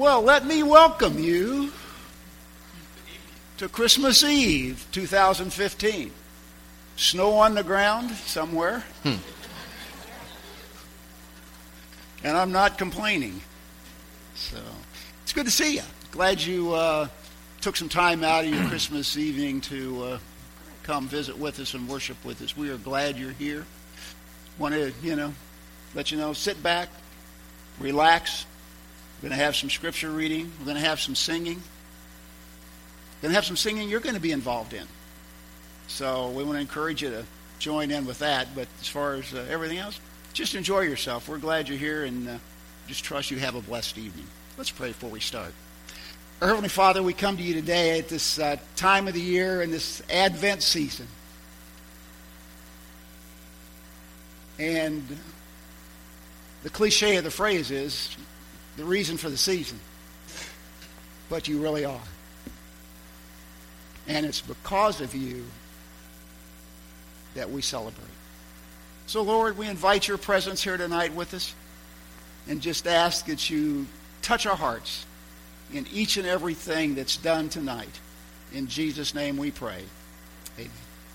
Well, let me welcome you to Christmas Eve 2015. Snow on the ground somewhere. And I'm not complaining. So it's good to see you. Glad you took some time out of your Christmas evening to come visit with us and worship with us. We are glad you're here. Want to, let you know, sit back, relax. We're going to have some scripture reading. We're going to have some singing. We're going to have some singing you're going to be involved in. So we want to encourage you to join in with that. But as far as everything else, just enjoy yourself. We're glad you're here, and just trust you have a blessed evening. Let's pray before we start. Our Heavenly Father, we come to you today at this time of the year and this Advent season. And the cliche of the phrase is the reason for the season. But you really are. And it's because of you that we celebrate. So, Lord, we invite your presence here tonight with us and just ask that you touch our hearts in each and everything that's done tonight. In Jesus' name we pray. Amen.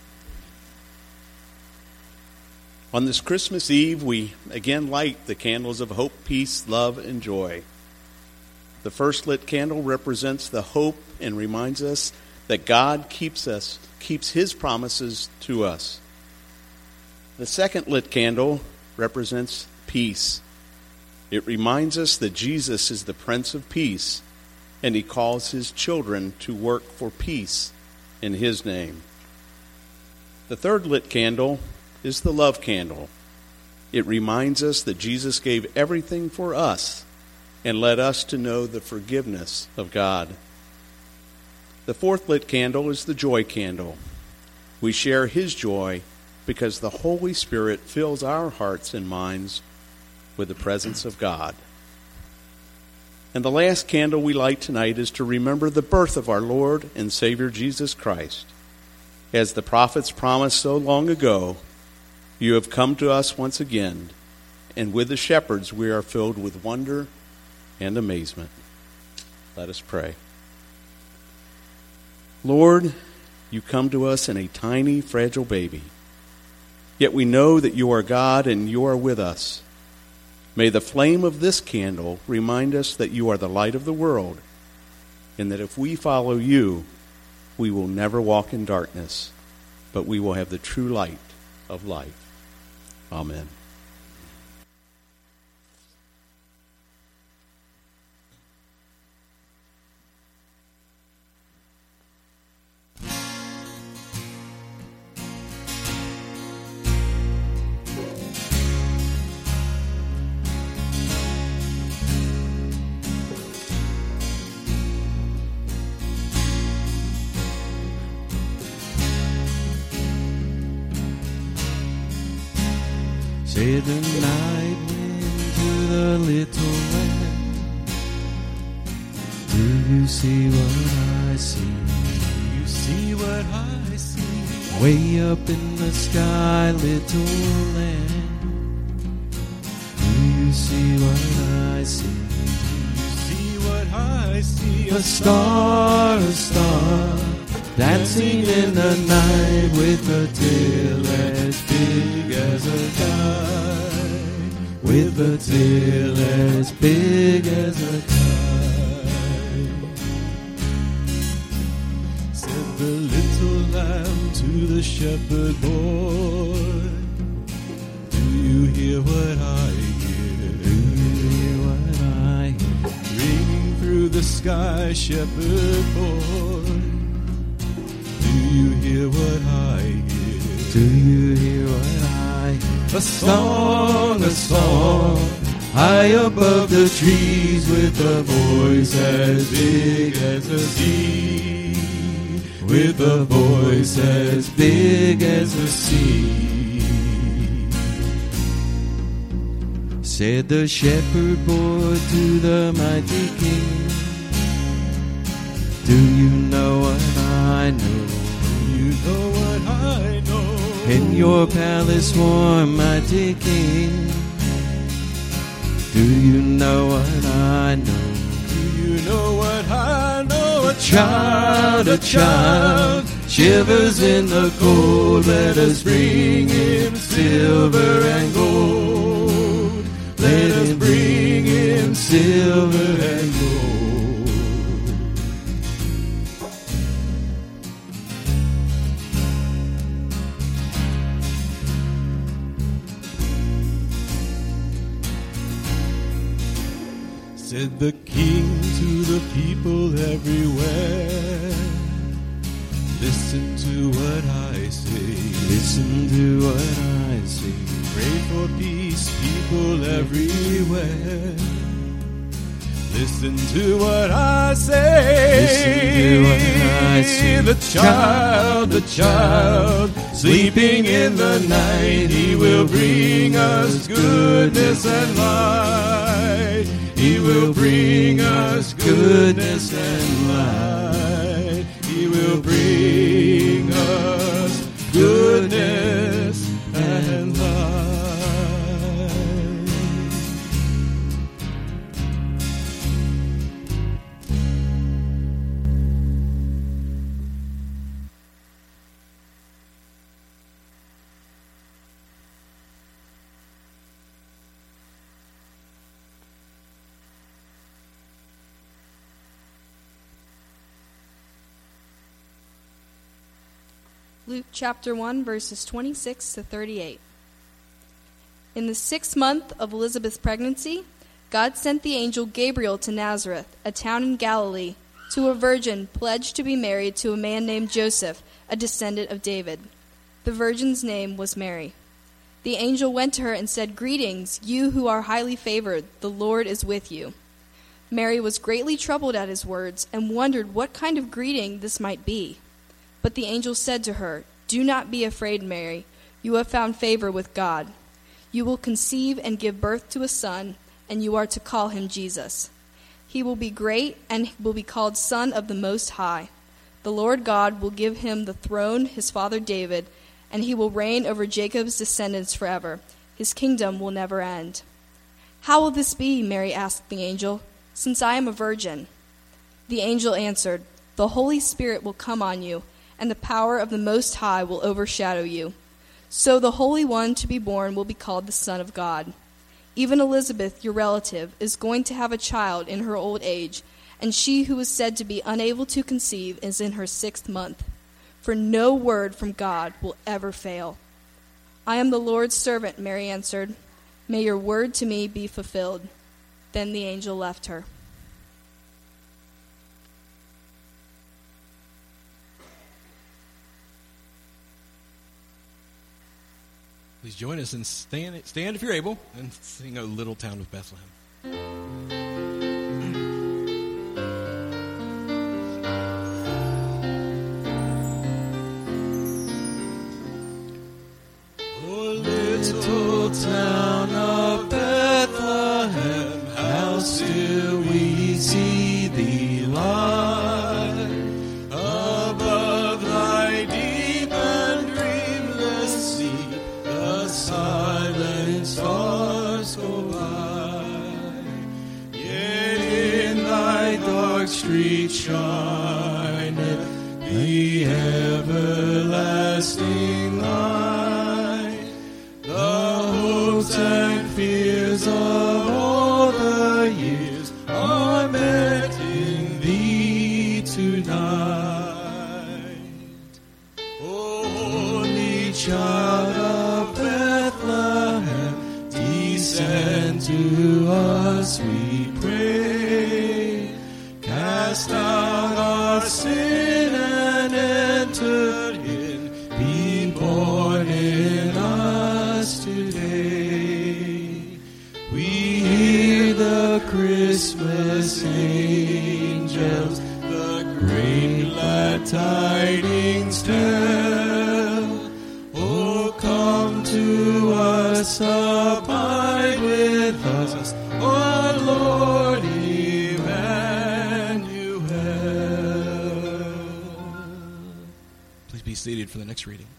On this Christmas Eve, we again light the candles of hope, peace, love, and joy. The first lit candle represents the hope and reminds us that God keeps his promises to us. The second lit candle represents peace. It reminds us that Jesus is the Prince of Peace, and he calls his children to work for peace in his name. The third lit candle is the love candle. It reminds us that Jesus gave everything for us and led us to know the forgiveness of God. The fourth lit candle is the joy candle. We share his joy because the Holy Spirit fills our hearts and minds with the presence of God. And the last candle we light tonight is to remember the birth of our Lord and Savior Jesus Christ. As the prophets promised so long ago, you have come to us once again, and with the shepherds we are filled with wonder and amazement. Let us pray. Lord, you come to us in a tiny, fragile baby. Yet we know that you are God and you are with us. May the flame of this candle remind us that you are the light of the world, and that if we follow you, we will never walk in darkness, but we will have the true light of life. Amen. Say the night wind to the little land. Do you see what I see? Do you see what I see? Way up in the sky, little land. Do you see what I see? Do you see what I see? A star, dancing in the night with a tail as big as a kite. With a tail as big as a kite. Said the little lamb to the shepherd boy, do you hear what I hear? Do you hear what I hear? Ringing through the sky, shepherd boy, do you hear what I hear? Do you hear what I hear? A song, high above the trees with a voice as big as a sea. With a voice as big as the sea. Said the shepherd boy to the mighty king, do you know what I know? You know what I know. In your palace warm, mighty king, do you know what I know? Do you know what I know? A child shivers in the cold. Let us bring him silver and gold. Let us bring him silver and gold. Said the king to the people everywhere, listen to what I say, listen to what I say. Pray for peace, people everywhere. Listen to what I say. Listen to what I say. The child, sleeping in the night, he will bring us goodness and light. He will bring us goodness and light. He will bring us goodness and light. Luke chapter 1, verses 26 to 38. In the 6th month of Elizabeth's pregnancy, God sent the angel Gabriel to Nazareth, a town in Galilee, to a virgin pledged to be married to a man named Joseph, a descendant of David. The virgin's name was Mary. The angel went to her and said, "Greetings, you who are highly favored, the Lord is with you." Mary was greatly troubled at his words and wondered what kind of greeting this might be. But the angel said to her, "Do not be afraid, Mary. You have found favor with God. You will conceive and give birth to a son, and you are to call him Jesus. He will be great and will be called Son of the Most High. The Lord God will give him the throne his father David, and he will reign over Jacob's descendants forever. His kingdom will never end." "How will this be?" Mary asked the angel, "since I am a virgin?" The angel answered, "The Holy Spirit will come on you, and the power of the Most High will overshadow you. So the Holy One to be born will be called the Son of God. Even Elizabeth, your relative, is going to have a child in her old age, and she who was said to be unable to conceive is in her 6th month. For no word from God will ever fail." "I am the Lord's servant," Mary answered. "May your word to me be fulfilled." Then the angel left her. Please join us and stand if you're able and sing "O Little Town of Bethlehem." Oh, little town of Bethlehem, how still we see thee lie above thy deep and dreamless sea. The silent stars go by, yet in thy dark street shineth the everlasting light. The hopes and fears of all the years are met in thee tonight. O holy child of Bethlehem, descend to us, we pray. Cast out our sin and enter in. Be born in us today. We hear the Christmas angels, the great glad tidings tell. Oh, come to us, abide with us, our Lord Emmanuel. Please be seated for the next reading.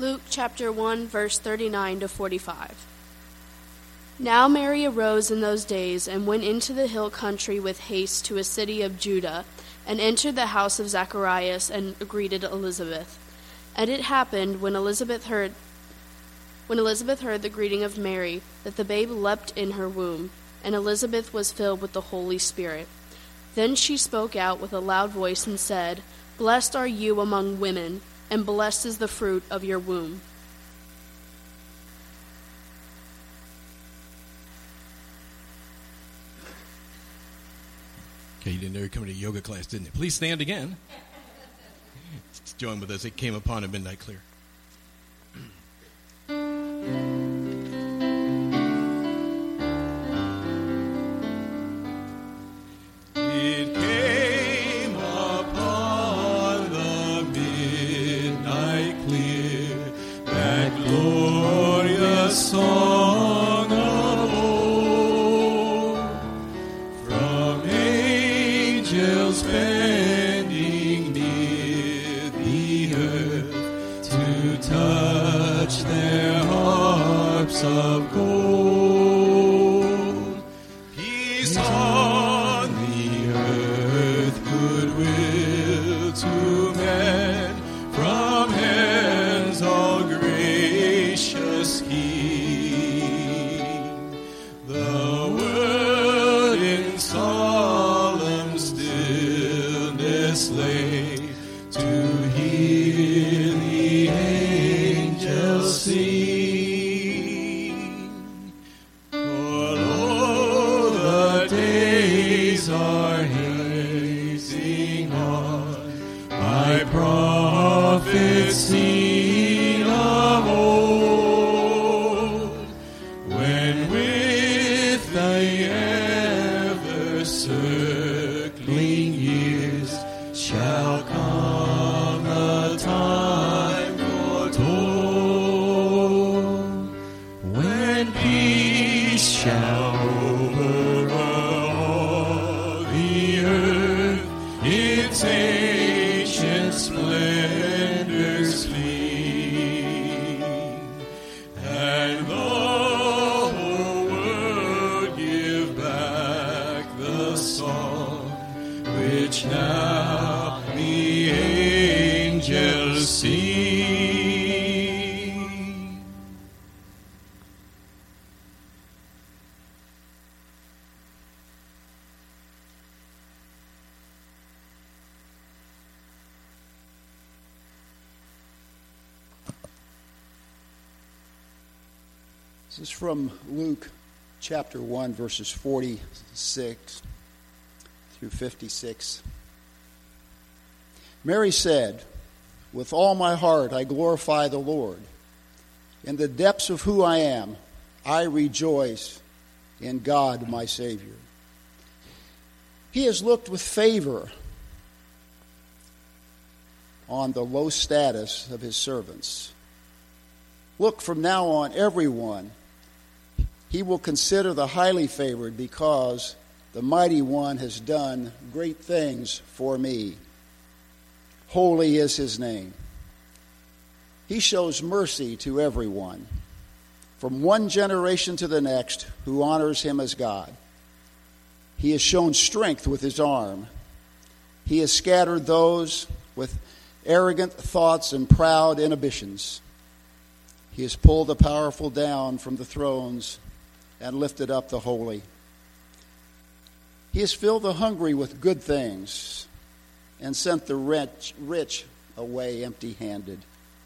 Luke chapter 1, verse 39 to 45. Now Mary arose in those days and went into the hill country with haste to a city of Judah, and entered the house of Zacharias and greeted Elizabeth. And it happened, when Elizabeth heard the greeting of Mary, that the babe leapt in her womb, and Elizabeth was filled with the Holy Spirit. Then she spoke out with a loud voice and said, Blessed are you among women, and blessed is the fruit of your womb. Okay, you didn't know you were coming to yoga class, didn't you? Please stand again. Join with us. It came upon a midnight clear. It came upon the midnight clear, that glorious song of old, from angels bending near the earth to touch their harps of gold. Peace on the earth, goodwill to men, from heaven's all gracious King. The world in solemn stillness lay to hear the angels sing. For lo, the days are hazing on, by prophets seen of old, when with the ever-circling years shall come a time foretold, when peace shall overall the earth, its ancient splendors flee, and the whole world give back the song which now the angels sing. This is from Luke chapter 1, verses 46 through 56. Mary said, With all my heart I glorify the Lord. In the depths of who I am, I rejoice in God my Savior. He has looked with favor on the low status of his servants. Look, from now on, everyone he will consider the highly favored, because the Mighty One has done great things for me. Holy is his name. He shows mercy to everyone, from one generation to the next, who honors him as God. He has shown strength with his arm. He has scattered those with arrogant thoughts and proud inhibitions. He has pulled the powerful down from the thrones and lifted up the holy. He has filled the hungry with good things and sent the rich away empty-handed.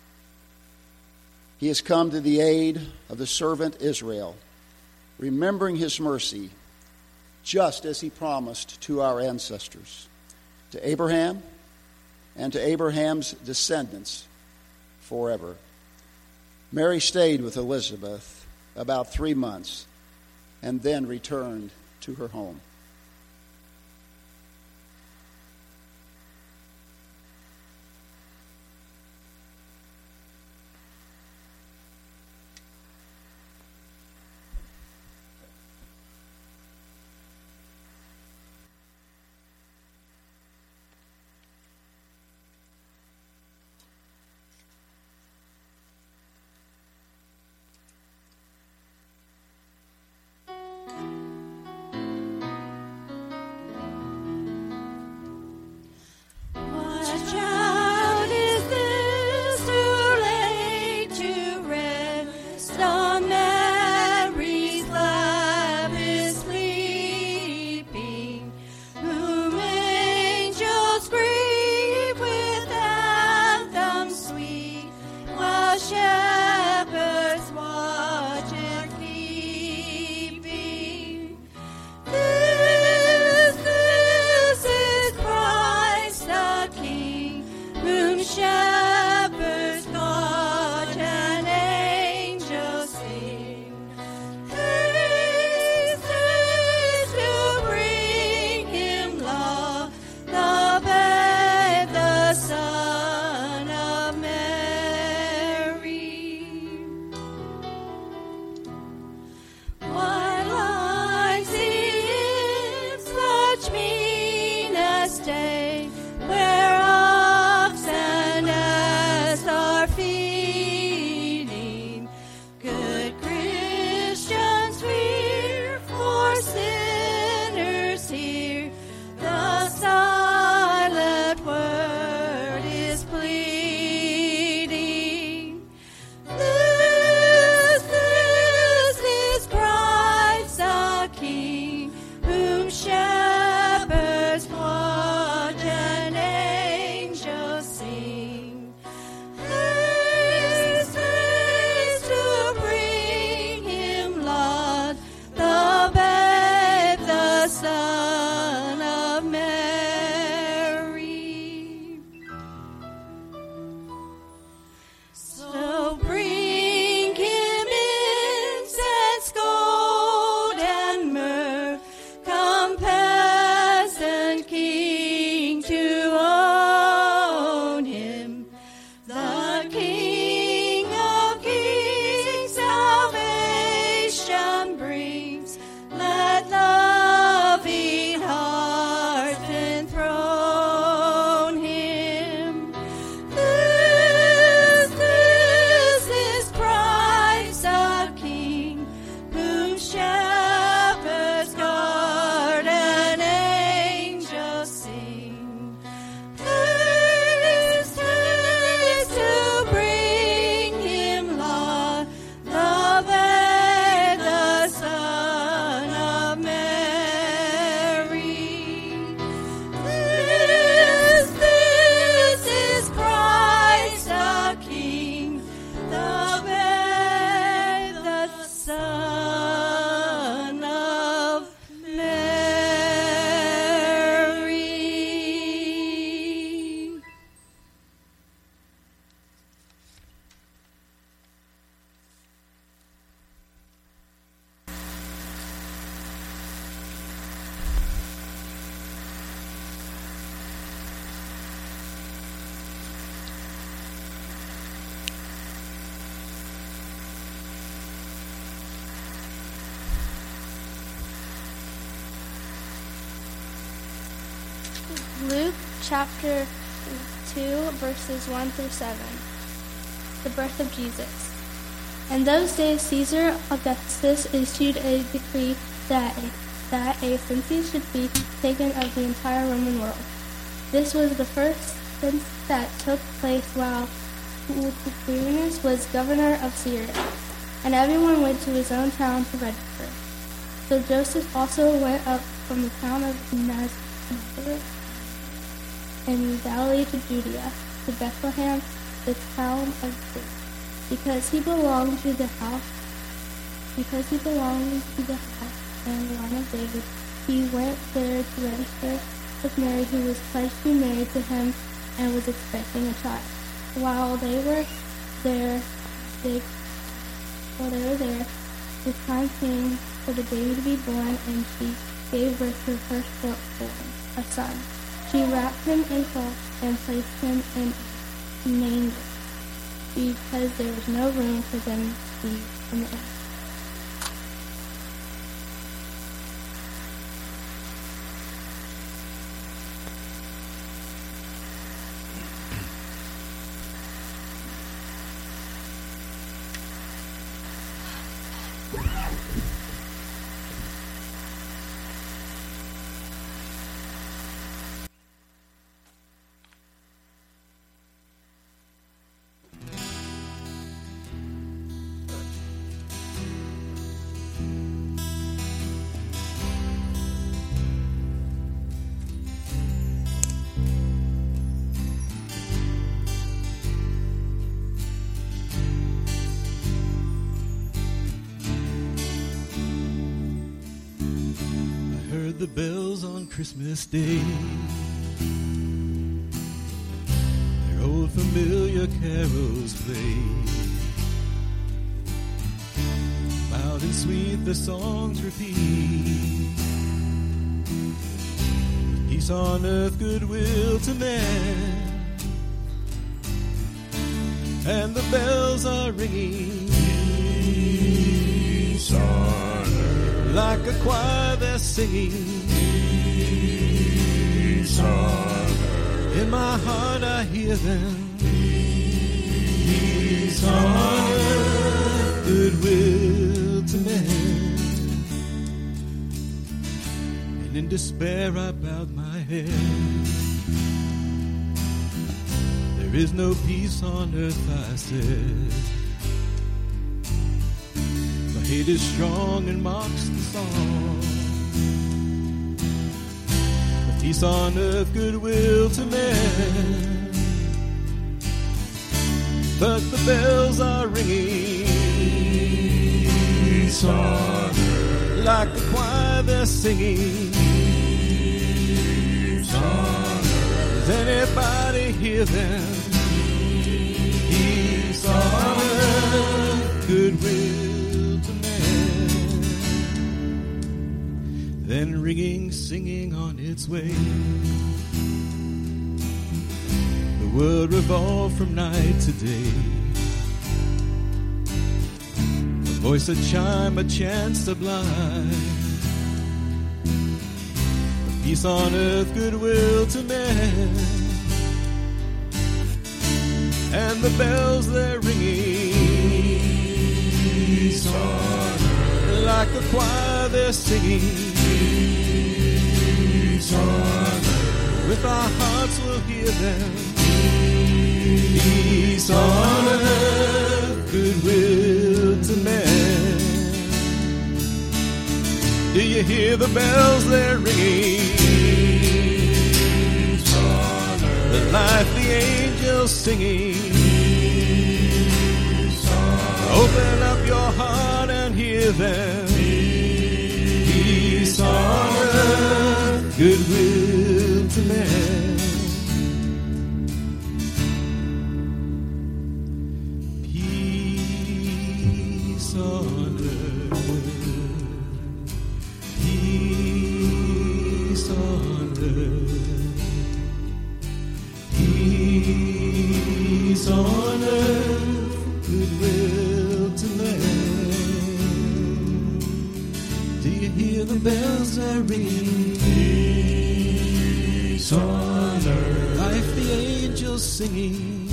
He has come to the aid of the servant Israel, remembering his mercy, just as he promised to our ancestors, to Abraham and to Abraham's descendants forever. Mary stayed with Elizabeth about 3 months and then returned to her home. Luke chapter 2, verses 1 through 7. The birth of Jesus. In those days, Caesar Augustus issued a decree that a census should be taken of the entire Roman world. This was the first census that took place while Quirinius was governor of Syria, and everyone went to his own town to register. So Joseph also went up from the town of Nazareth in Galilee to Judea, to Bethlehem, the town of David, because he belonged to the house and the line of David. He went there to register with Mary, who was pledged to be married to him and was expecting a child. While they were there, the time came for the baby to be born, and she gave birth to her firstborn, a son. She wrapped him in cloth and placed him in a manger, because there was no room for them to be in the inn. The bells on Christmas Day, their old familiar carols play. Loud and sweet the songs repeat, peace on earth, goodwill to man, and the bells are ringing, peace on earth, like a choir they're singing. Peace on earth. In my heart I hear them. Peace on earth, goodwill to men. And in despair I bowed my head. There is no peace on earth, I said. My hate is strong and mocks the song. Peace on earth, goodwill to men. But the bells are ringing. Peace on earth. Like the choir they're singing. Peace on earth. Does anybody hear them? Peace on earth, goodwill to men. Then ringing, singing on its way. The world revolved from night to day. A voice, a chime, a chant sublime. A peace on earth, goodwill to men. And the bells they're ringing. Peace on earth. Like the choir they're singing. Peace on earth. With our hearts we'll hear them. Peace on earth, goodwill to men. Do you hear the bells they're ringing? Peace on earth. The life the angels singing. Peace on earth. Open up your heart and hear them. Peace on earth, goodwill to men. Peace on earth. Peace on earth. Peace on earth, goodwill to men. Do you hear the bells are ringing? Peace on angels singing.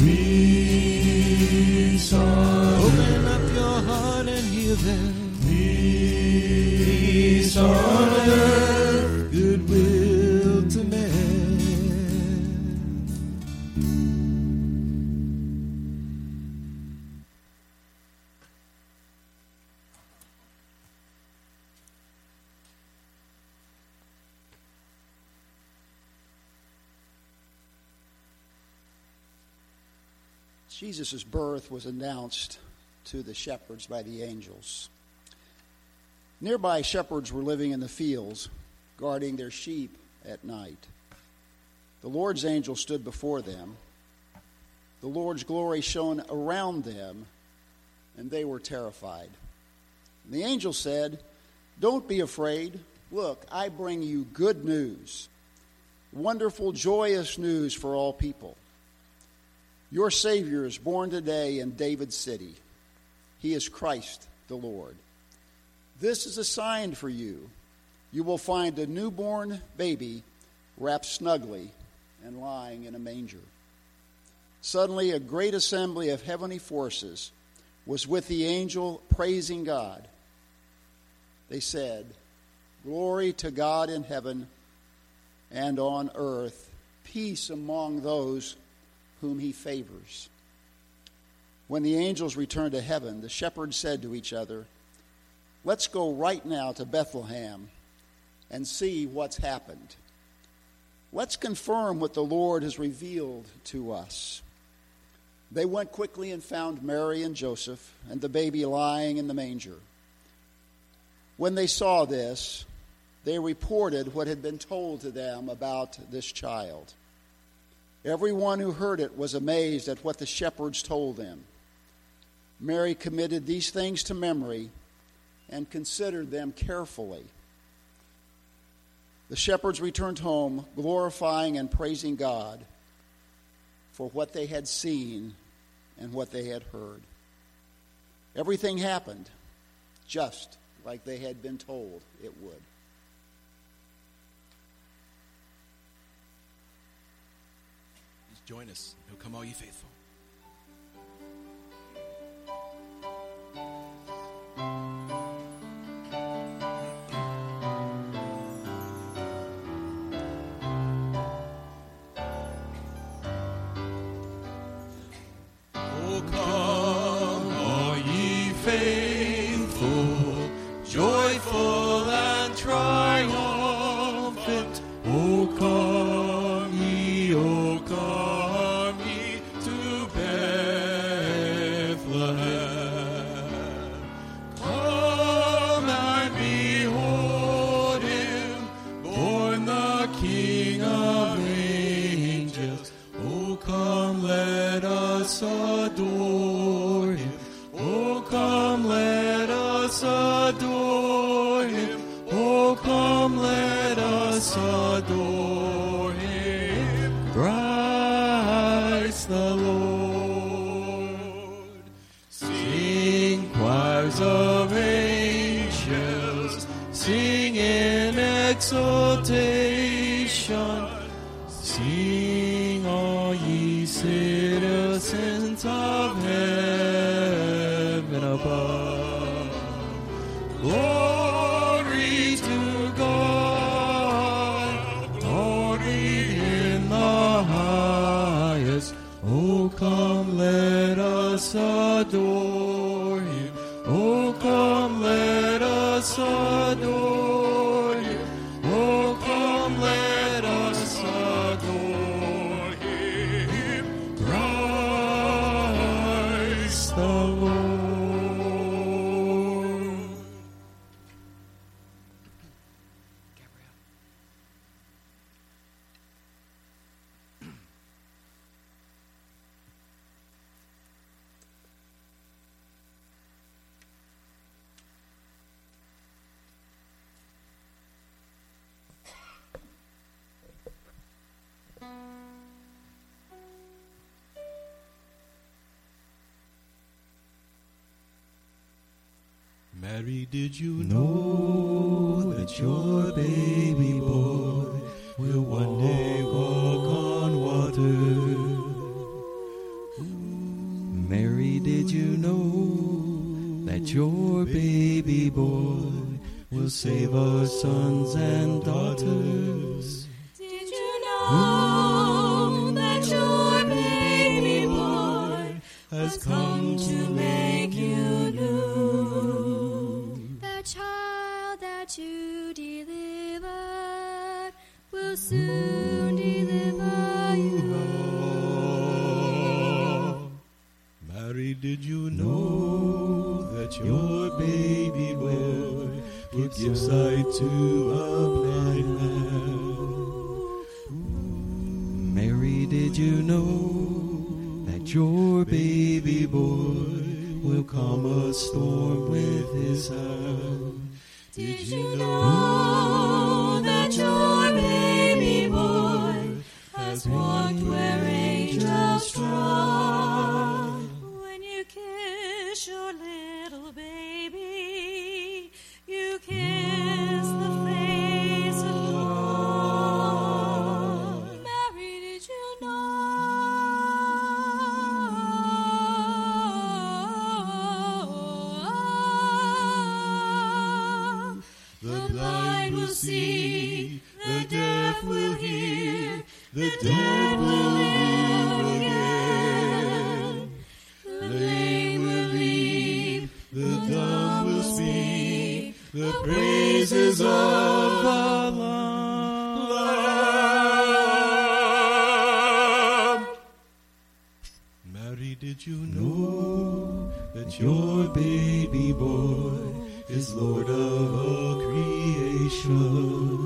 Peace on Open up your heart and hear them. peace on earth. Goodwill to men. Jesus' birth was announced to the shepherds by the angels. Nearby shepherds were living in the fields, guarding their sheep at night. The Lord's angel stood before them. The Lord's glory shone around them, and they were terrified. And the angel said, "Don't be afraid. Look, I bring you good news, wonderful, joyous news for all people. Your Savior is born today in David's city. He is Christ the Lord. This is a sign for you. You will find a newborn baby wrapped snugly and lying in a manger." Suddenly, a great assembly of heavenly forces was with the angel praising God. They said, "Glory to God in heaven, and on earth peace among those whom he favors." When the angels returned to heaven, the shepherds said to each other, "Let's go right now to Bethlehem and see what's happened. Let's confirm what the Lord has revealed to us." They went quickly and found Mary and Joseph and the baby lying in the manger. When they saw this, they reported what had been told to them about this child. Everyone who heard it was amazed at what the shepherds told them. Mary committed these things to memory and considered them carefully. The shepherds returned home, glorifying and praising God for what they had seen and what they had heard. Everything happened just like they had been told it would. Join us. O come, all ye faithful. O come, all ye faithful, joyful and triumphant. O come ye, O come ye to Bethlehem. Come and behold him, born the King of angels. O come, let us adore him. O come, let us adore him. O come, let us adore him. Christ the Lord. Sing, choirs of angels, sing in exultation. Sing, all ye citizens of heaven above. Glory to God, glory in the highest. Oh, come, let us adore him. Oh, come, let us adore him. Oh, come, let us adore him. Christ the Lord. Mary, did you know that your baby boy will one day walk on water? that your baby boy will save our sons and daughters? Did you know that your baby boy has come to make you new? The child that you delivered will soon deliver you. Mary, did you know that your baby boy will give sight to a blind man? Mary, did you know that your baby boy will calm a storm with his hand? Did you know that your baby boy has walked where angels trod? When you kiss your little baby, you kiss the face of God. Mary, did you know? The blind will see, the deaf will hear, the dead will live again. The lame will leap, the dumb will speak, the praises of the Lamb. Mary, did you know that your baby boy is Lord of all creation?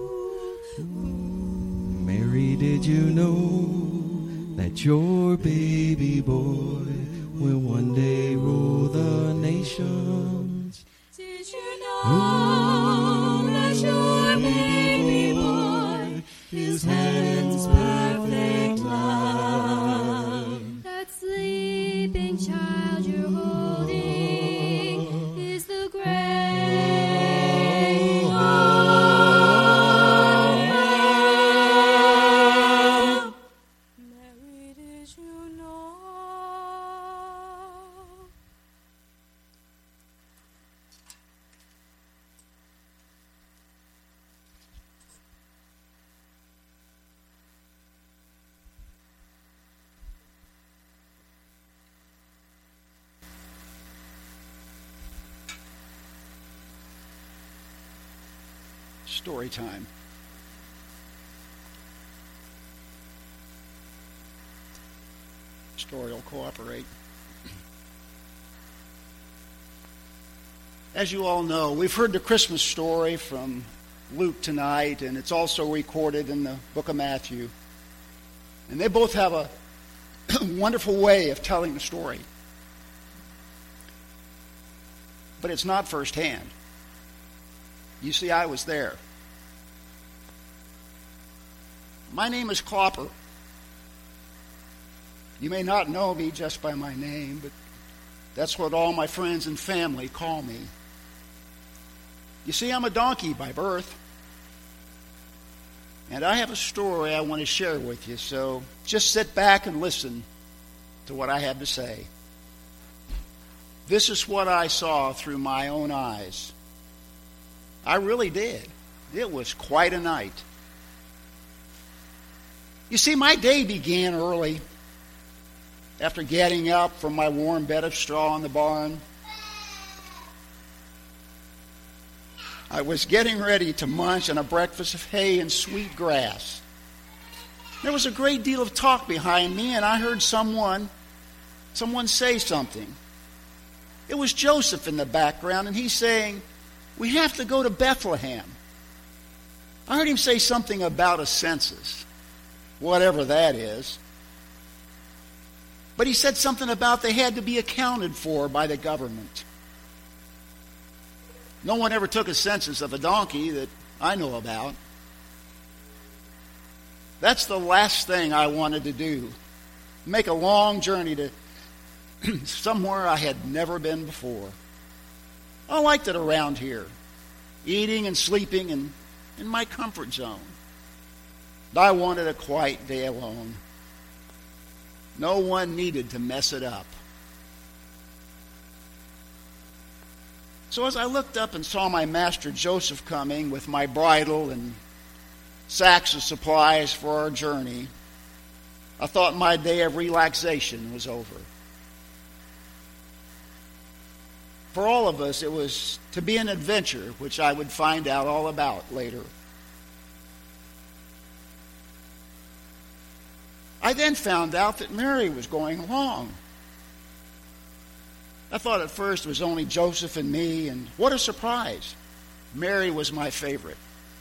Mary, did you know that your baby boy will one day rule the nations? Did you know that your baby boy is heaven's perfect love? That sleeping child you're holding is the great I am. Mary, did you know? Story time. Story will cooperate. As you all know, we've heard the Christmas story from Luke tonight, and it's also recorded in the book of Matthew. And they both have a wonderful way of telling the story. But it's not firsthand. You see, I was there. My name is Clopper. You may not know me just by my name, but that's what all my friends and family call me. You see, I'm a donkey by birth. And I have a story I want to share with you, so just sit back and listen to what I have to say. This is what I saw through my own eyes. I really did. It was quite a night. You see, my day began early. After getting up from my warm bed of straw in the barn, I was getting ready to munch on a breakfast of hay and sweet grass. There was a great deal of talk behind me, and I heard someone say something. It was Joseph in the background, and he's saying, "We have to go to Bethlehem." I heard him say something about a census, whatever that is. But he said something about they had to be accounted for by the government. No one ever took a census of a donkey that I know about. That's the last thing I wanted to do. Make a long journey to somewhere I had never been before. I liked it around here, eating and sleeping in my comfort zone. I wanted a quiet day alone. No one needed to mess it up. So as I looked up and saw my master Joseph coming with my bridle and sacks of supplies for our journey, I thought my day of relaxation was over. For all of us, it was to be an adventure, which I would find out all about later. I then found out that Mary was going along. I thought at first it was only Joseph and me, and what a surprise. Mary was my favorite.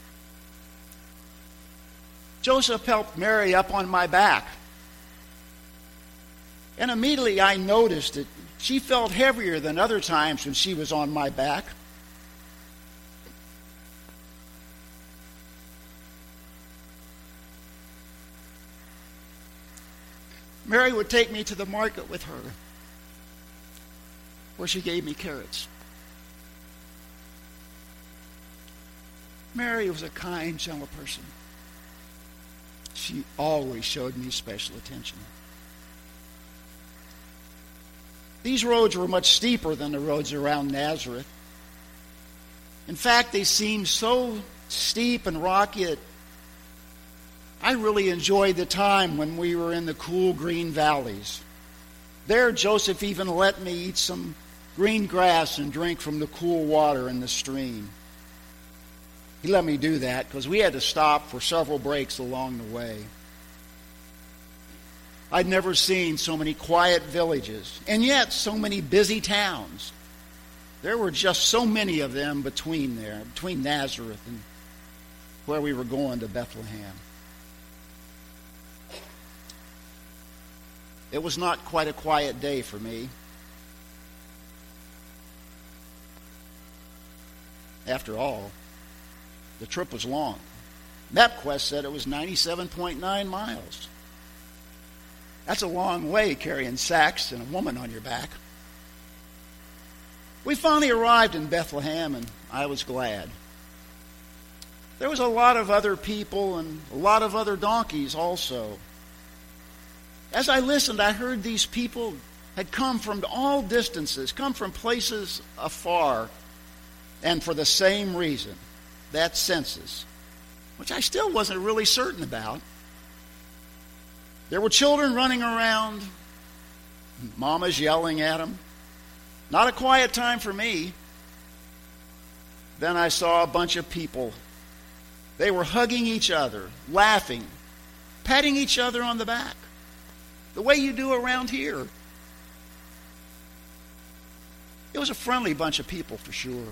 Joseph helped Mary up on my back. And immediately I noticed that she felt heavier than other times when she was on my back. Mary would take me to the market with her, where she gave me carrots. Mary was a kind, gentle person. She always showed me special attention. These roads were much steeper than the roads around Nazareth. In fact, they seemed so steep and rocky that I really enjoyed the time when we were in the cool green valleys. There, Joseph even let me eat some green grass and drink from the cool water in the stream. He let me do that because we had to stop for several breaks along the way. I'd never seen so many quiet villages, and yet so many busy towns. There were just so many of them between Nazareth and where we were going to Bethlehem. It was not quite a quiet day for me. After all, the trip was long. MapQuest said it was 97.9 miles. That's a long way carrying sacks and a woman on your back. We finally arrived in Bethlehem, and I was glad. There was a lot of other people and a lot of other donkeys also. As I listened, I heard these people had come from all distances, come from places afar, and for the same reason, that census, which I still wasn't really certain about. There were children running around, mamas yelling at them. Not a quiet time for me. Then I saw a bunch of people. They were hugging each other, laughing, patting each other on the back, the way you do around here. It was a friendly bunch of people for sure.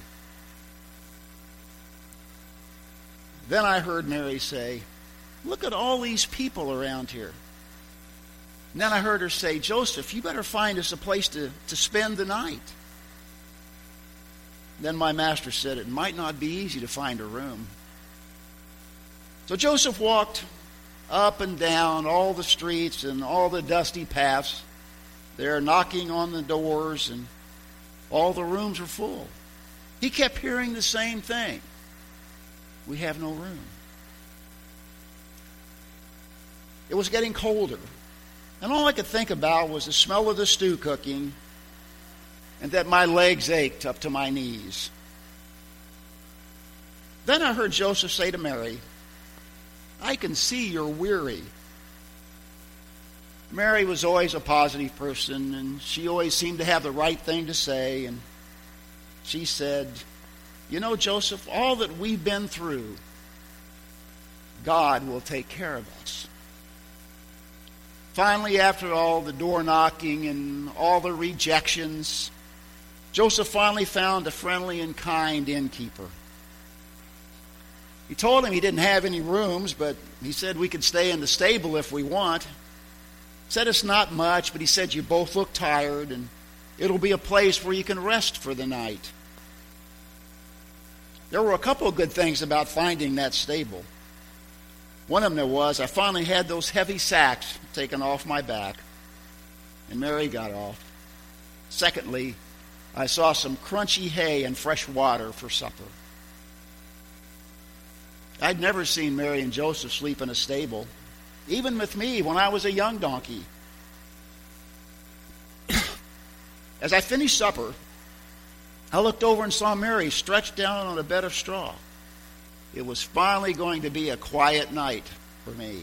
Then I heard Mary say, "Look at all these people around here." And then I heard her say, "Joseph, you better find us a place to spend the night." Then my master said it might not be easy to find a room. So Joseph walked up and down all the streets and all the dusty paths. There knocking on the doors, and all the rooms were full. He kept hearing the same thing. "We have no room." It was getting colder, and all I could think about was the smell of the stew cooking and that my legs ached up to my knees. Then I heard Joseph say to Mary, "I can see you're weary." Mary was always a positive person, and she always seemed to have the right thing to say, and she said, "You know, Joseph, all that we've been through, God will take care of us." Finally, after all the door knocking and all the rejections, Joseph finally found a friendly and kind innkeeper. He told him he didn't have any rooms, but he said we could stay in the stable if we want. Said it's not much, but he said you both look tired, and it'll be a place where you can rest for the night. There were a couple of good things about finding that stable. One of them was I finally had those heavy sacks taken off my back, and Mary got off. Secondly, I saw some crunchy hay and fresh water for supper. I'd never seen Mary and Joseph sleep in a stable, even with me when I was a young donkey. As I finished supper, I looked over and saw Mary stretched down on a bed of straw. It was finally going to be a quiet night for me.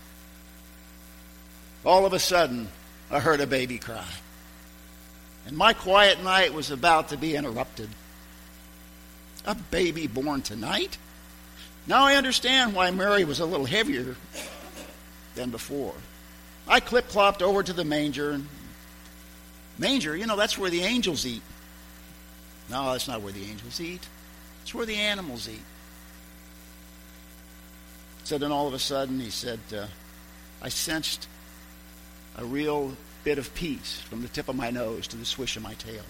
All of a sudden, I heard a baby cry. And my quiet night was about to be interrupted. A baby born tonight? Now I understand why Mary was a little heavier than before. I clip-clopped over to the manger. Manger, that's where the angels eat. No, that's not where the angels eat. It's where the animals eat. So then all of a sudden he said, I sensed a real bit of peace from the tip of my nose to the swish of my tail.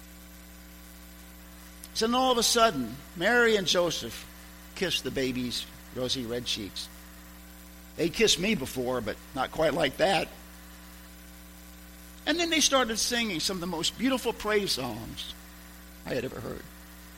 So then all of a sudden, Mary and Joseph kissed the baby's rosy red cheeks. They'd kissed me before, but not quite like that. And then they started singing some of the most beautiful praise songs I had ever heard.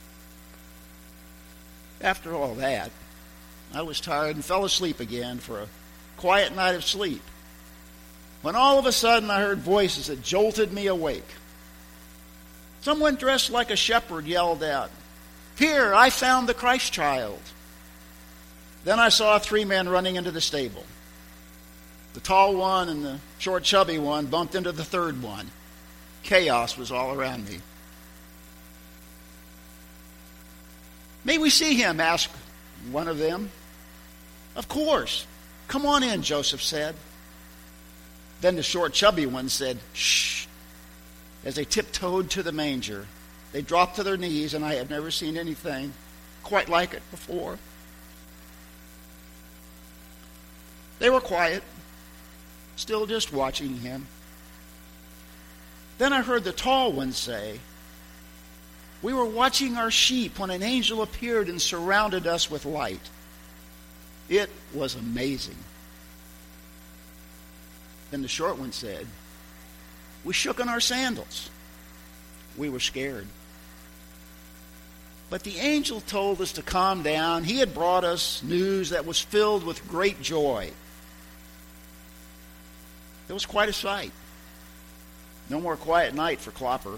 After all that, I was tired and fell asleep again for a quiet night of sleep, when all of a sudden I heard voices that jolted me awake. Someone dressed like a shepherd yelled out, "Here, I found the Christ child." Then I saw 3 men running into the stable. The tall one and the short, chubby one bumped into the third one. Chaos was all around me. "May we see him?" asked one of them. "Of course. Come on in," Joseph said. Then the short, chubby one said, "Shh." As they tiptoed to the manger, they dropped to their knees, and I had never seen anything quite like it before. They were quiet, still just watching him. Then I heard the tall one say, "We were watching our sheep when an angel appeared and surrounded us with light. It was amazing." Then the short one said, "We shook in our sandals. We were scared. But the angel told us to calm down. He had brought us news that was filled with great joy." It was quite a sight. No more quiet night for Clopper.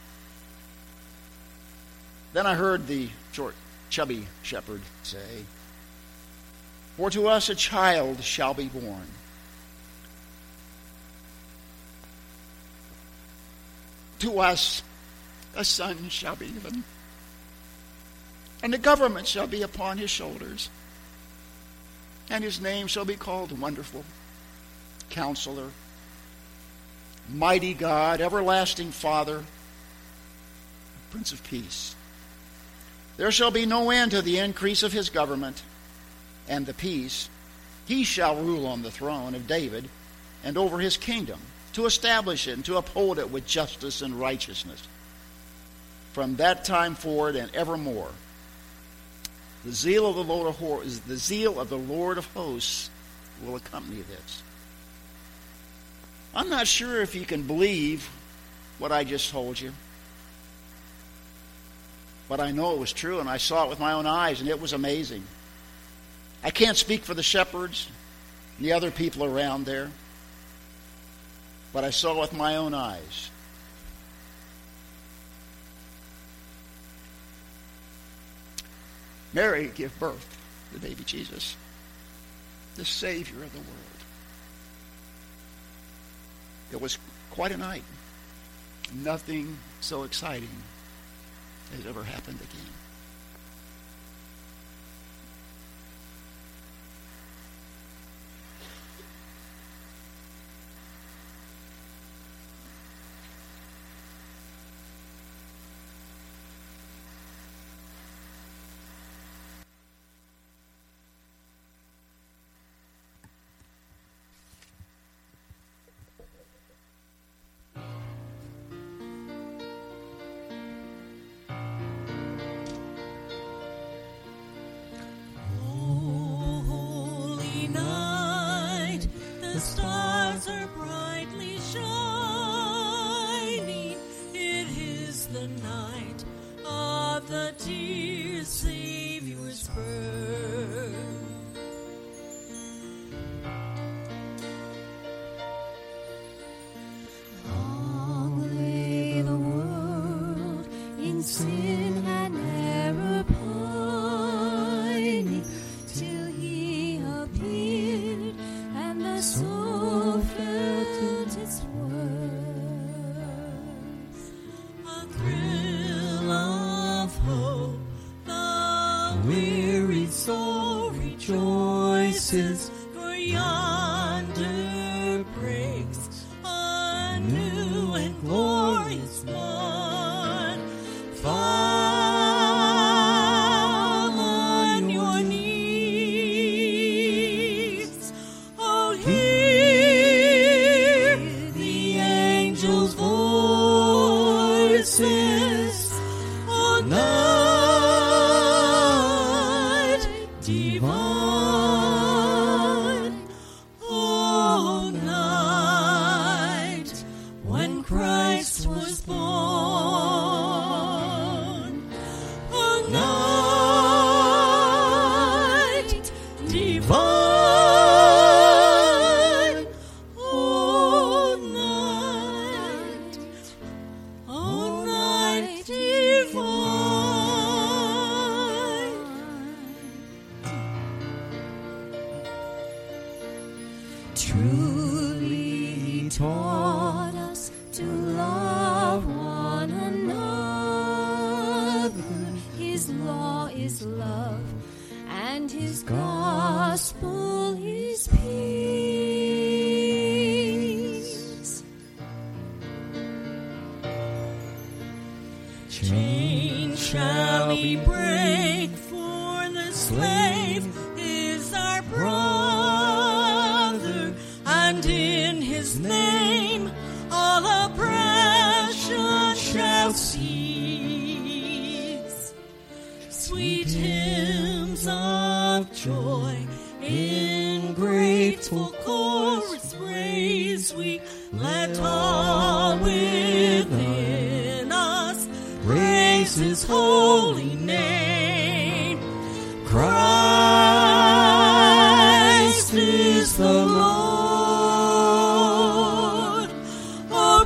Then I heard the short, chubby shepherd say, "For to us a child shall be born. To us a son shall be given, and the government shall be upon his shoulders, and his name shall be called Wonderful, Counselor, Mighty God, Everlasting Father, Prince of Peace. There shall be no end to the increase of his government and the peace. He shall rule on the throne of David and over his kingdom, to establish it and to uphold it with justice and righteousness from that time forward and evermore. The zeal of the Lord of hosts will accompany this." I'm not sure if you can believe what I just told you, but I know it was true, and I saw it with my own eyes, and it was amazing. I can't speak for the shepherds and the other people around there, but I saw it with my own eyes. Mary gave birth to the baby Jesus, the Savior of the world. It was quite a night. Nothing so exciting has ever happened again. sin and error pining, till he appeared, and the soul felt its worth. A thrill of hope, the weary soul rejoices, for yonder breaks a new and glorious morn. Fall on your knees. Oh, hear the angels' voices. Oh, night divine. Oh, night when Christ was born. Oh, night divine. Oh, night divine. Truly he taught us to love one another. His law is love, and his gospel is peace. Chains shall he break, for the slave is our brother, and in his name all oppression shall cease. Sweet hymns of joy in grateful chorus raise we, let all within us praise his holy name. Christ is the Lord. Oh,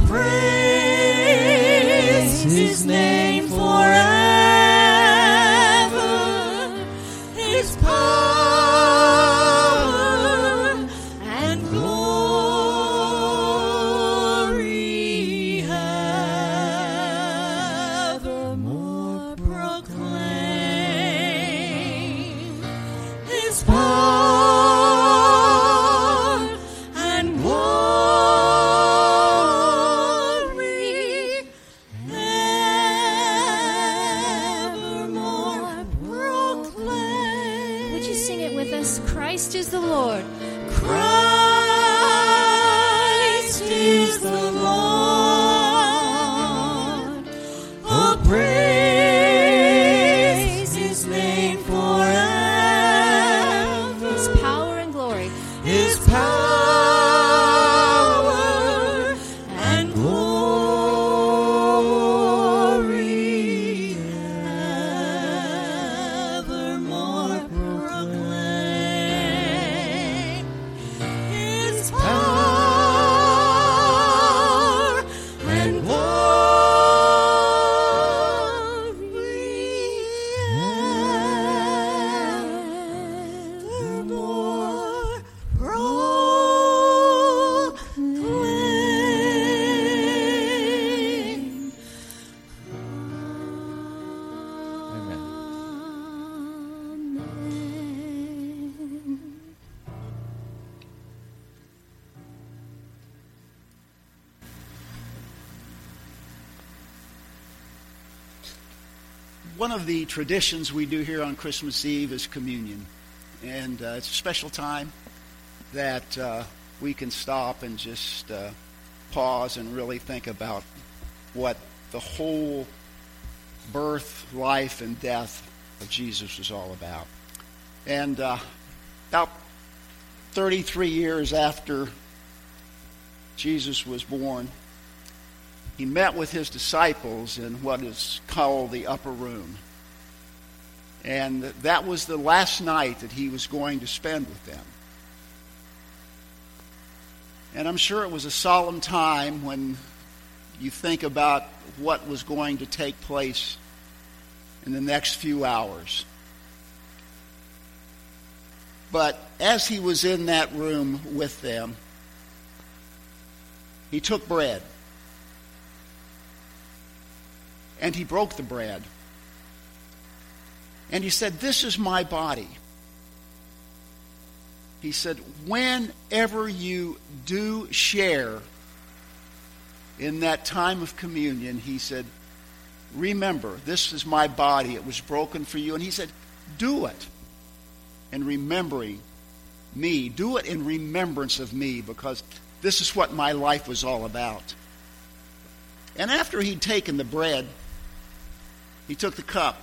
praise his name forever. His power and glory evermore proclaim. His power and glory evermore proclaim. Would you sing it with us? Christ is the Lord. Christ is the Lord. Oh, praise his name forever. His power and glory. His power and glory evermore proclaim. His power and glory evermore proclaim. Amen. One of the traditions we do here on Christmas Eve is communion. And it's a special time that we can stop and just pause and really think about what the whole birth, life, and death of Jesus was all about. And about 33 years after Jesus was born, he met with his disciples in what is called the upper room. And that was the last night that he was going to spend with them. And I'm sure it was a solemn time when you think about what was going to take place in the next few hours. But as he was in that room with them, he took bread. And he broke the bread. And he said, "This is my body." He said, "Whenever you do share in that time of communion," he said, "remember, this is my body. It was broken for you." And he said, "Do it in remembering me. Do it in remembrance of me, because this is what my life was all about." And after he'd taken the bread, he took the cup.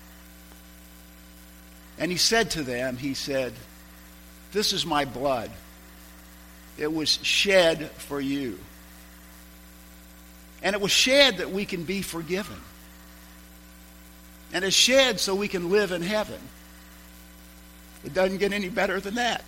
And he said to them, he said, "This is my blood. It was shed for you. And it was shed that we can be forgiven. And it's shed so we can live in heaven." It doesn't get any better than that.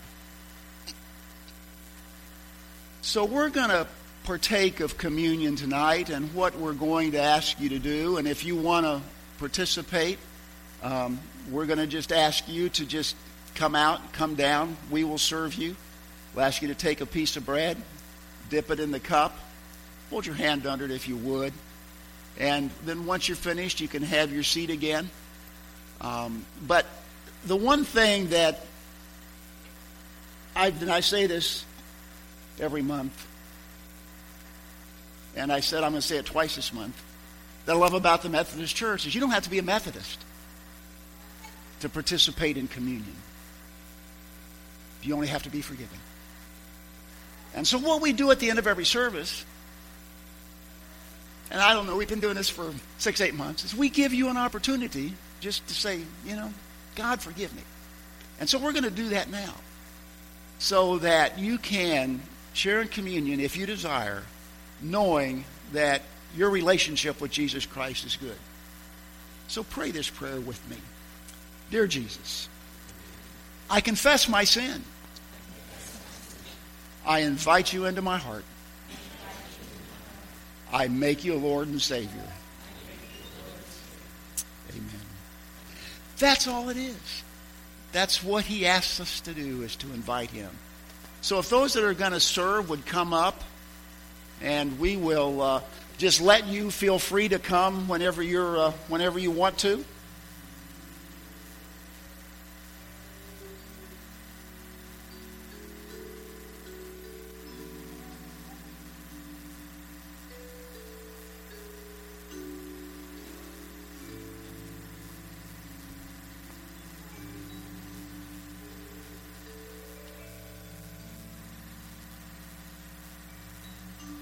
So we're going to partake of communion tonight, and what we're going to ask you to do, and if you want to participate, we're going to just ask you to just come out, come down. We will serve you. We'll ask you to take a piece of bread, dip it in the cup, hold your hand under it if you would, and then once you're finished, you can have your seat again. But the one thing that I say this every month, and I said I'm going to say it twice this month, that I love about the Methodist Church is you don't have to be a Methodist to participate in communion. You only have to be forgiven. And so what we do at the end of every service, and I don't know, we've been doing this for 6-8 months, is we give you an opportunity just to say, "God, forgive me." And so we're going to do that now, so that you can share in communion, if you desire, knowing that your relationship with Jesus Christ is good. So pray this prayer with me. Dear Jesus, I confess my sin. I invite you into my heart. I make you Lord and Savior. Amen. That's all it is. That's what he asks us to do, is to invite him. So if those that are going to serve would come up, and we will just let you feel free to come whenever you want to.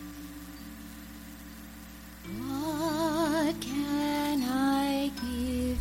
What can I give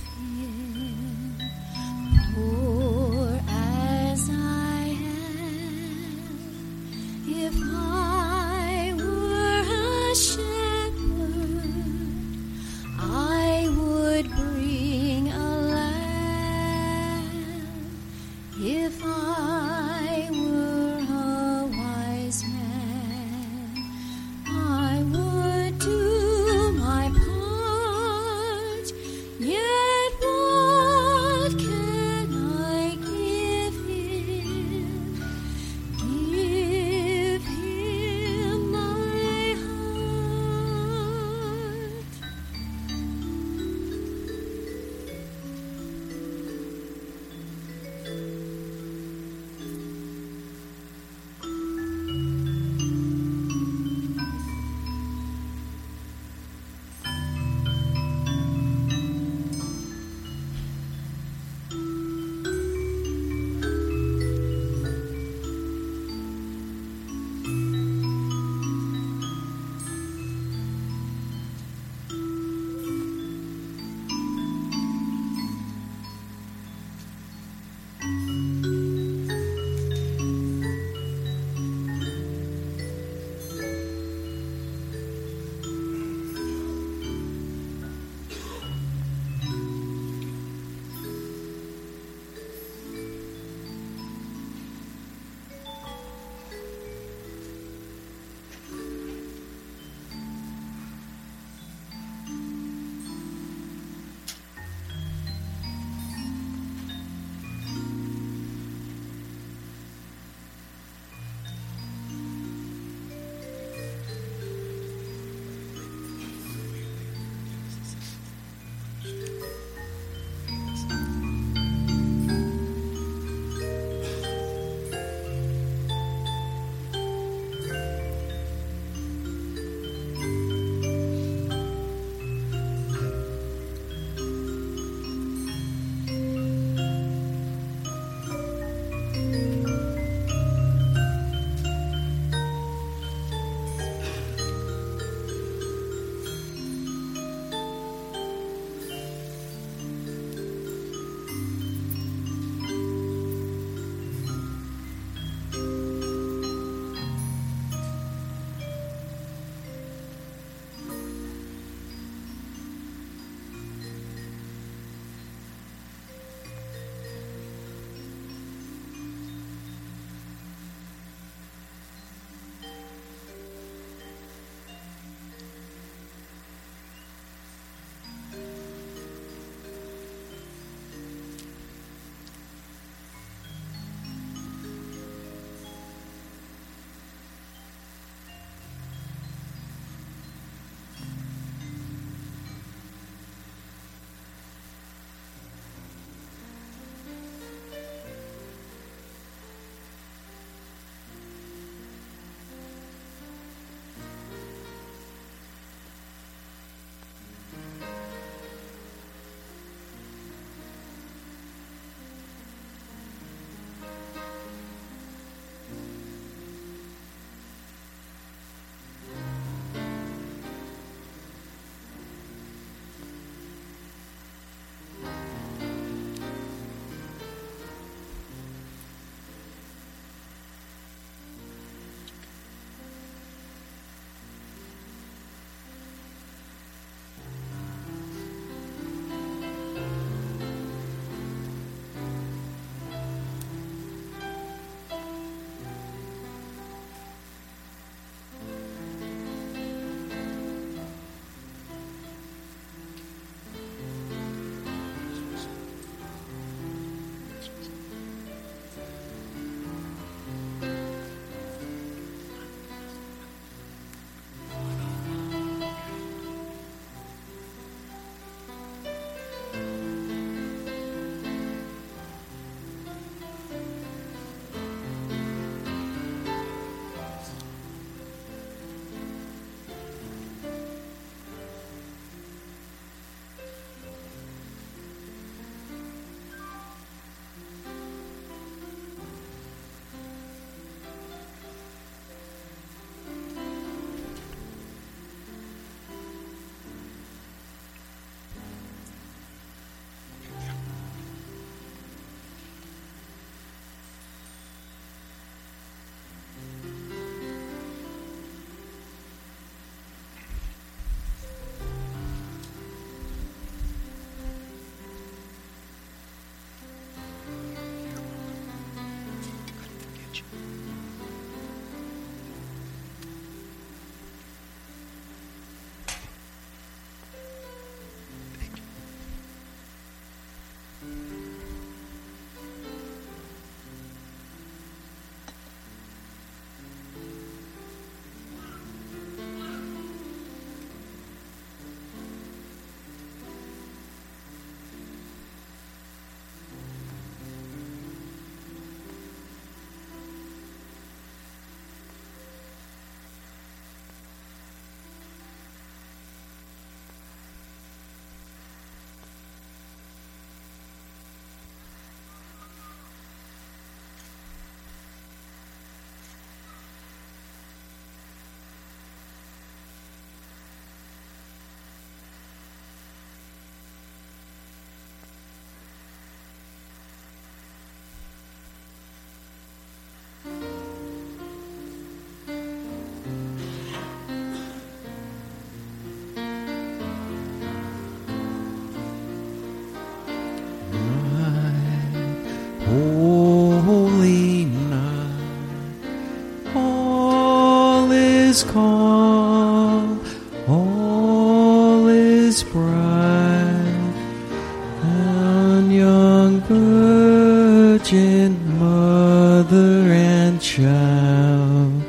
is calm, all is bright, and young virgin mother and child,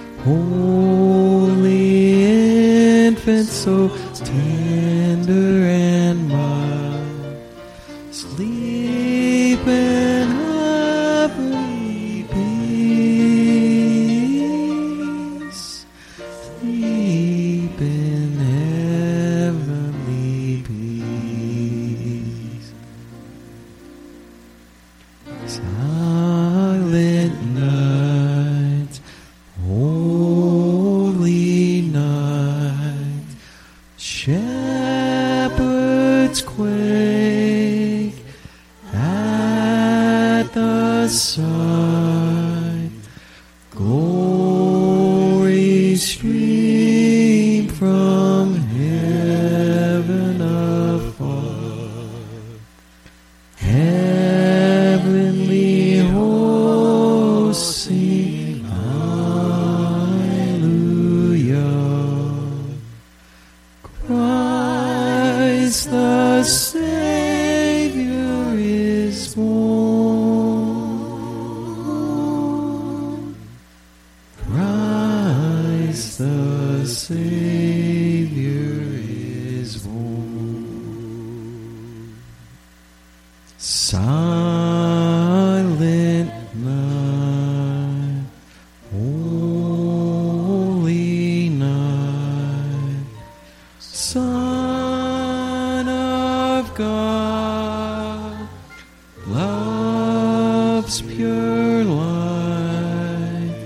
holy infant, so tender and mild, sleep in heavenly peace, sleep in heavenly peace. Silent night, holy night, shepherds quake at the sight, glory stream from heaven afar, heavenly hosts sing hallelujah. Christ the Savior is born. Christ the Savior is born. Silent night, holy night, Son of God, love's pure light,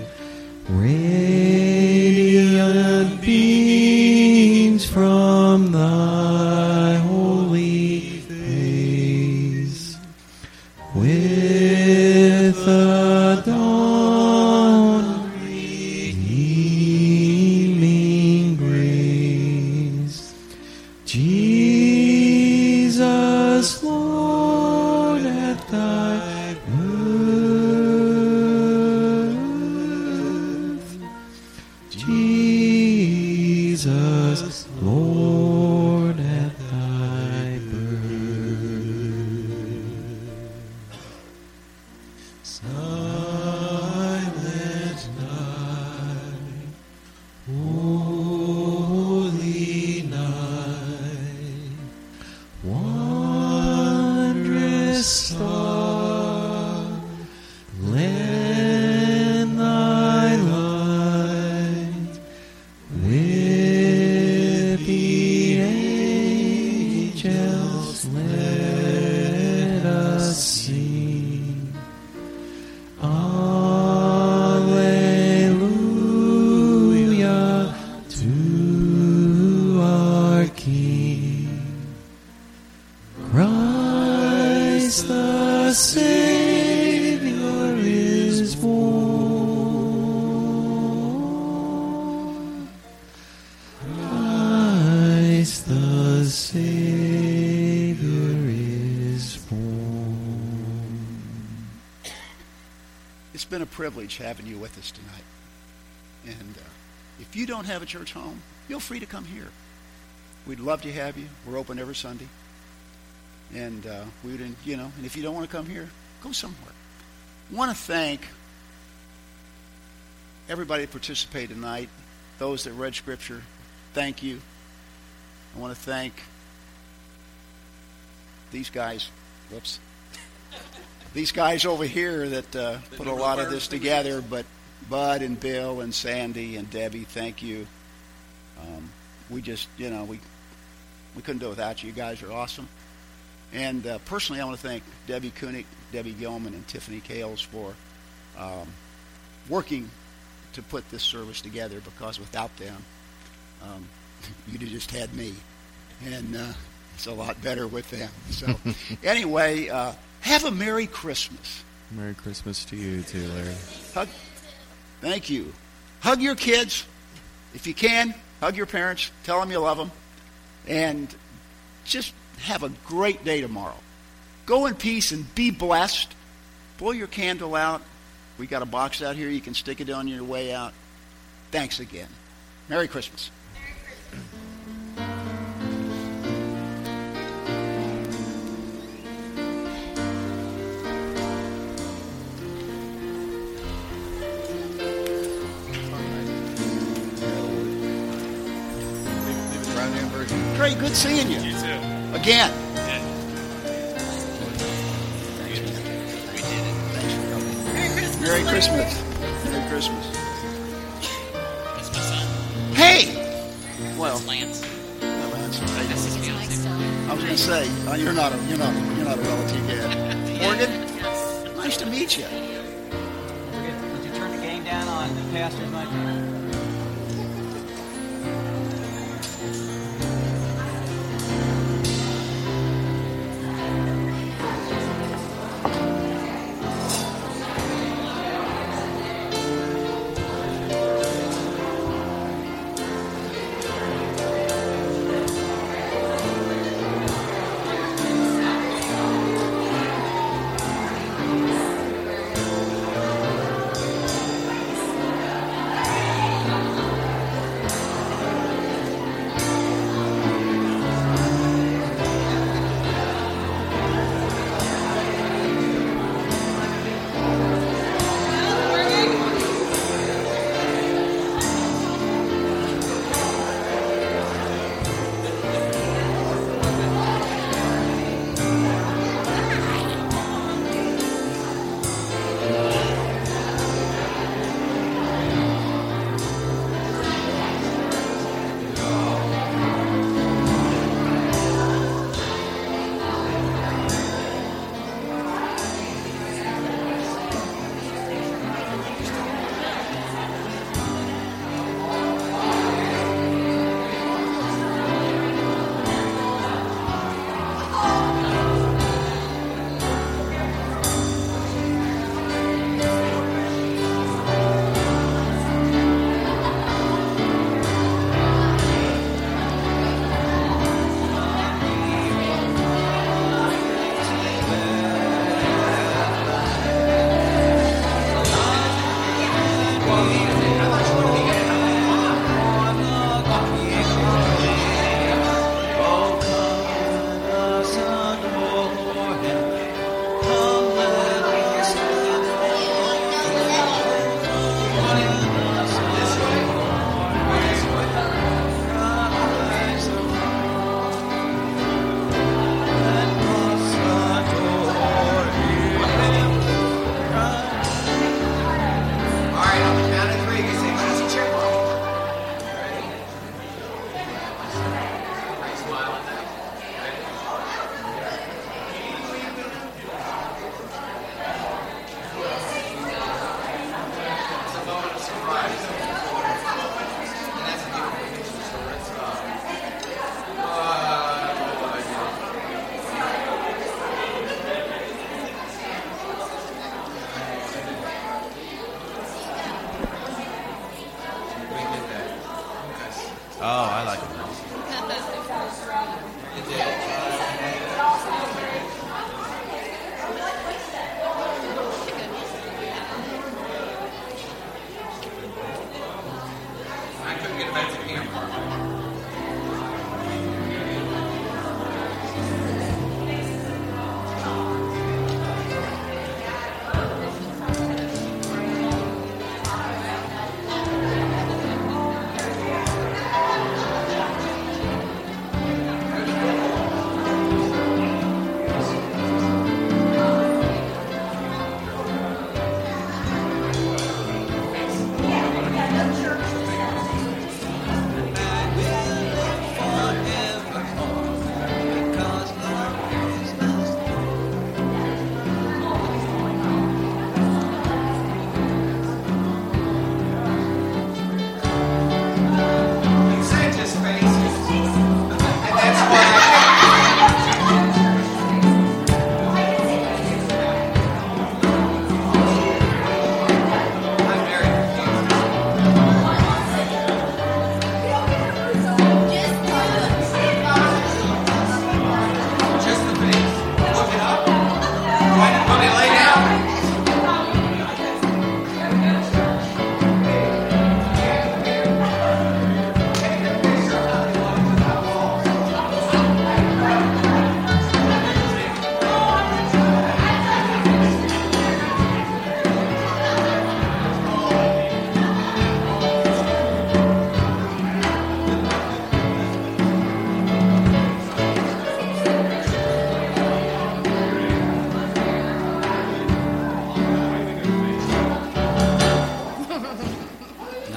radiant beams from thy holy face, with the dawn redeeming grace. Jesus, Lord, at thy birth. Jesus, Lord, at thy birth. Silent night, holy night, wondrous star, lend thy light, with the angels let us sing. Alleluia to our King. Christ the Savior is born. Christ the Savior is born. It's been a privilege having you with us tonight. And if you don't have a church home, feel free to come here. We'd love to have you. We're open every Sunday. And we would, and if you don't want to come here, go somewhere. I want to thank everybody that participated tonight, those that read Scripture. Thank you. I want to thank these guys. Whoops. These guys over here that put a lot of this together, but Bud and Bill and Sandy and Debbie, thank you. We just, we couldn't do it without you. You guys are awesome. And personally, I want to thank Debbie Koenig, Debbie Gilman, and Tiffany Kales for working to put this service together, because without them, you'd have just had me. And it's a lot better with them. So anyway, have a Merry Christmas. Merry Christmas to you too, Larry. Thank you. Hug your kids. If you can, hug your parents. Tell them you love them. And just have a great day tomorrow. Go in peace and be blessed. Blow your candle out. We got a box out here. You can stick it on your way out. Thanks again. Merry Christmas. Trey, good seeing you. You too. Again. Yeah. We did it. Thanks for coming. Merry Christmas. Merry Christmas. Merry Christmas. That's my son. Hey! Well, Lance. Lance, That's his fiance. I was going to say, you're not a relative yet. Morgan, Yes. nice to meet you. Don't forget, did you turn the game down on the pastor's night?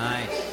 Nice.